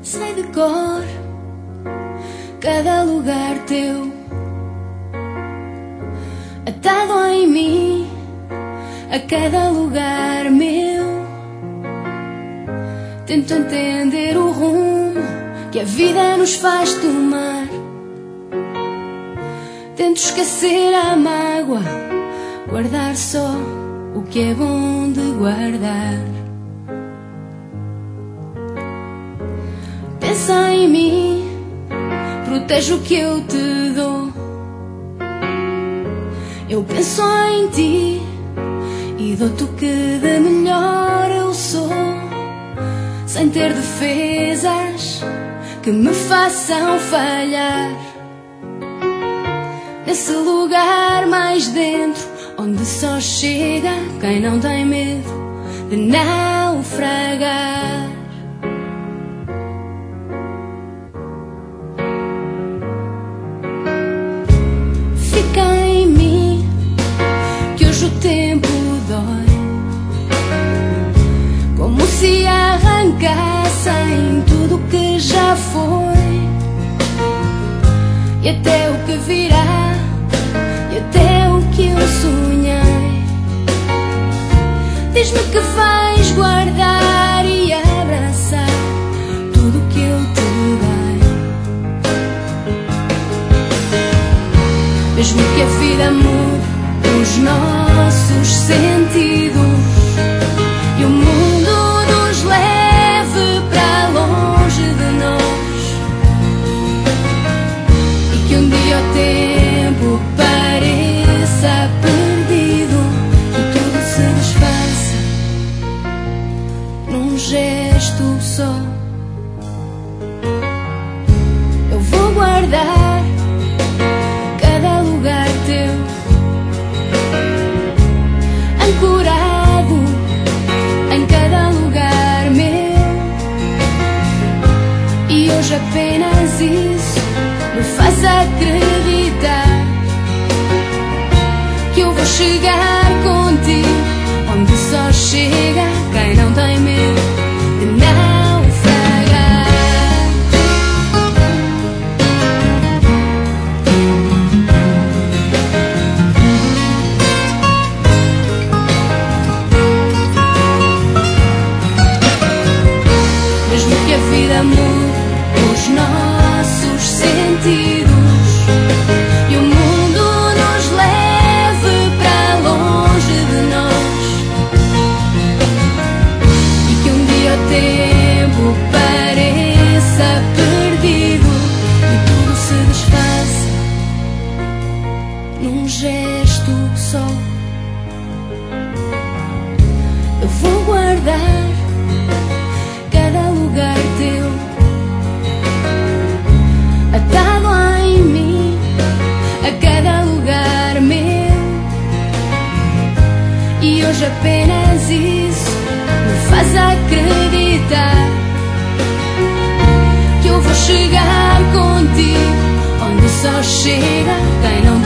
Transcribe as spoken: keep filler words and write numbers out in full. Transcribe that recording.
Sei de cor cada lugar teu, atado em mim a cada lugar meu. Tento entender o rumo que a vida nos faz tomar. Tento esquecer a mágoa, guardar só o que é bom de guardar. Pensa em mim, protege o que eu te dou. Eu penso em ti e dou-te o que de melhor eu sou, sem ter defesas que me façam falhar. Nesse lugar mais dentro, onde só chega quem não tem medo de naufragar. Fica em mim, que hoje o tempo dói, como se arrancassem tudo o que já foi, e até o que virá, e até o que eu sonhei. Diz-me que vais guardar e abraçar tudo o que eu te dei, mesmo que a vida mude os nossos sentidos e o mundo nos leve para longe de nós, e que um dia o tempo pareça perdido e tudo se desfaça num gesto só. Eu vou guardar cada lugar teu, ancorado em cada lugar meu, e hoje apenas isso me faz acreditar que eu vou chegar contigo, onde só chega quem não tem medo de naufragar. Mesmo que a vida mude os nossos sentidos e o mundo nos leve para longe de nós, e que um dia o tempo pareça perdido e tudo se desfaça num gesto só. Eu vou guardar cada lugar teu, atado em mim a cada lugar meu, e hoje apenas isso me faz acreditar que eu vou chegar contigo, onde só chega quem não